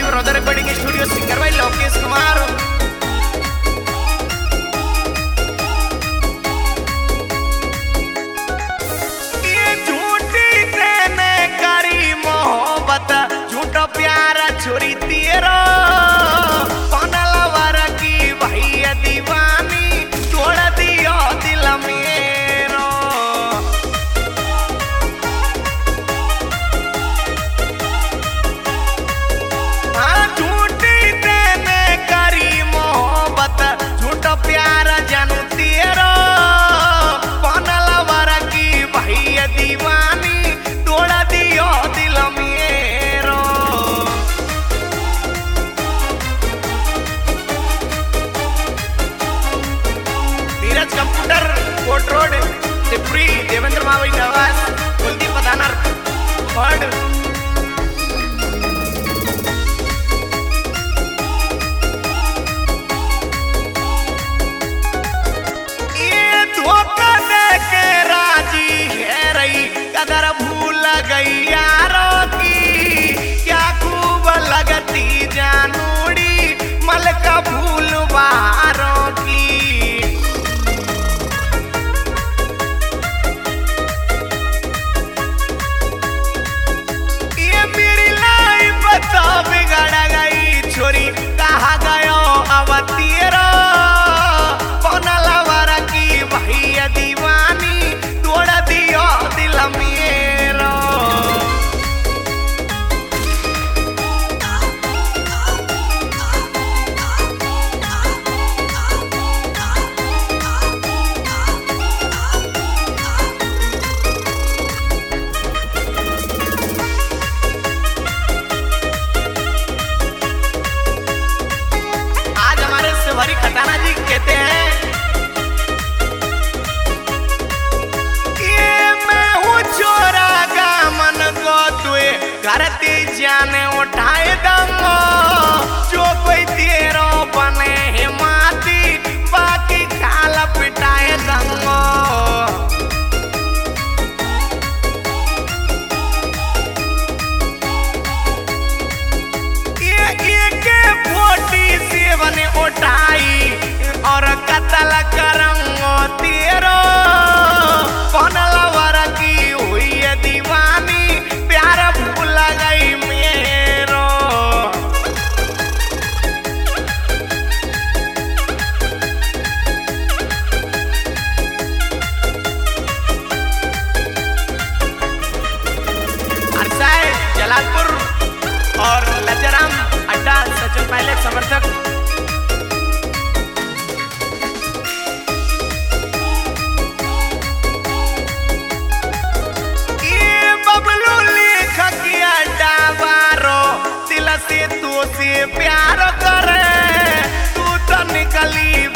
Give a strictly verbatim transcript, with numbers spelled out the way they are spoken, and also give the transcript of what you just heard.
Brother recording studio singer भाई लोकेश कुमार। ये झूठी तेने करी मोहब्बत झूठा प्यार छोरी तेरा पनलवर की भैया दीवानी तोड़ दियो दिल मेरो। हाँ झूठी तेने करी मोहब्बत झूठा प्यार जानू तेरा पनलवर की भैया दीवानी तोड़ दियो दिल मेरो। नीरज कंप्यूटर कोट रोड तिपरी देवेंद्र मावई नवास कुलदीप पधानर वर्ड। ये धोखा दे के राजी है रही कदर भूल गई यारों की क्या खूब लगती जानूड़ी मलका भूल बारों की। ये मेरी लाइफ तो बिगड़ गई छोरी कहा गयो अब तेरा पनलवर की भैया दीवानी तोड़ दियो दिल मेरो। आज हमारे शिवहरी खटाना जी कहते हैं ये मैं हूँ छोरा का मन को तुए करती जाने उठाए दंगो जो कोई तेरो बने है माती बाकी खाल पिटाए दंगो। ये एक फोर्टी सेवन उठाई और कतल करंगो तेरो पनलवर की हुई है दीवानी प्यार भूल गई मेरो। अरसाय जलालपुर और लजराम अड्डा सचिन पायलट समर्थक। ये बबलू लेख किया डाबारो दिल से तू से प्यार करे तू तो निकली